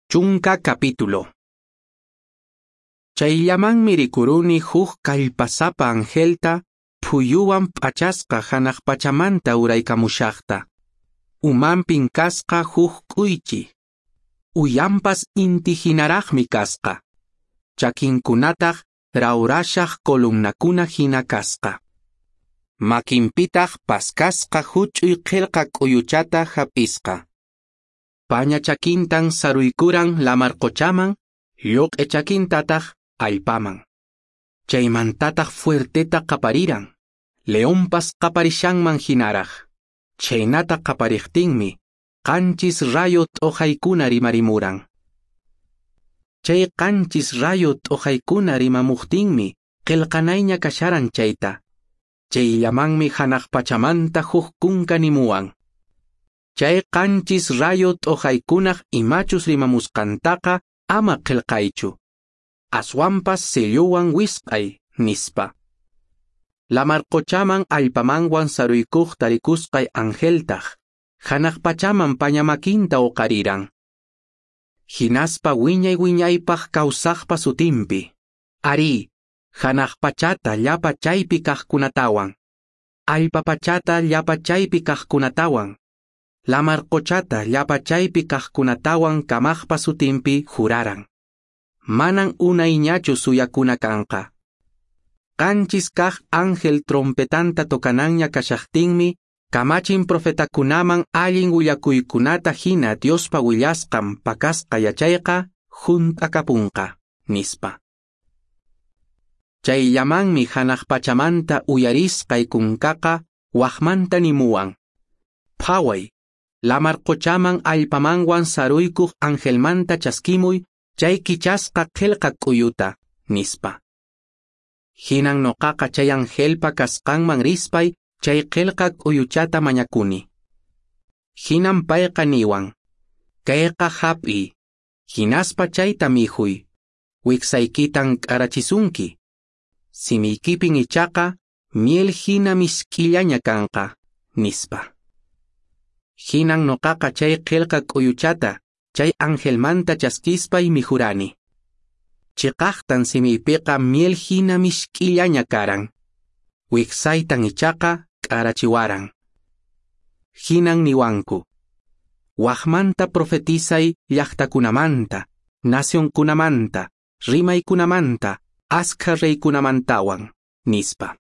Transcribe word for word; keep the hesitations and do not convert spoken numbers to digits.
Chunka capítulo. Chayllamanmi rikuruni huk kallpasapa angelta phuyuwan p'achasqa hanaq pachamanta uraykamushaqta. Umanpin kasqa huk k'uychi. Uyampas inti hinaraqmi kasqa. Chakinkunataq rawrashaq kolumnakuna hina kasqa. Makinpitaq paskasqa huch'uy qillqa k'uyuchata hap'isqa. Paña chakintan saruykuran lamarqochaman, lluq'e chakintataq allpaman. Chaymantataq fuerteta qapariran, leonpas qaparishanman hinaraq. Chaynata qapariqtinmi, qanchis rayo t'uqaykuna rimarimuran. Chay qanchis rayo t'uqaykuna rimamuqtinmi, qillqanayña kasharan chayta. Chayllamanmi hanaq pachamanta huk kunka nimuwan. Chay qanchis rayo t'uqaykunaq imachus rimamusqantaqa ama qillqaychu. Aswanpas selluwan wisq'ay, nispa. Lamarqochaman allpamanwan saruykuq tarikusqay angeltaq, hanaq pachaman pañamakinta uqariran. Hinaspa wiñay wiñaypaq kawsaqpa sutinpi. Ari, hanaq pachata llapa chaypi kaqkunatawan. Allpa pachata llapa chaypi kaqkunatawan. Lamarqochata llapa chaypi kaqkunatawan kamaqpa sutinpi juraran. Manan unayñachu suyakuna kanqa. Qanchis kaq ángel trompetanta tokananña kashaqtinmi, kamachin profetakunaman allin willakuykunata hina Diospa willasqan pakasqa yachayqa, junt'akapunqa, nispa. Chayllamanmi hanaq pachamanta uyarisqay kunkaqa, waqmanta nimuwan. Phaway, lamarqochaman allpamanwan saruykuq angelmanta chaskimuy, chay kichasqa qillqa k'uyuta, nispa. Hinan noqaqa chay angelpa kasqanman rispay, chay qillqa k'uyuchata mañakuni. Hinan payqa niwan, kayqa hap'i, hinaspa chayta mihuy, wiksaykitan k'arachisunki. Simiykipin ichaqa, miel hina misk'illaña kanqa, nispa. Hinan noqaqa chay qillqa k'uyuchata, chay angelmanta chaskispay mihurani. Chiqaqtan simiypiqa miel hina misk'illaña karan. Wiksaytan ichaqa k'arachiwaran. Hinan niwanku. Waqmanta profetisay llaqtakunamanta, nacionkunamanta, rimaykunamanta, askha reykunamantawan, nispa.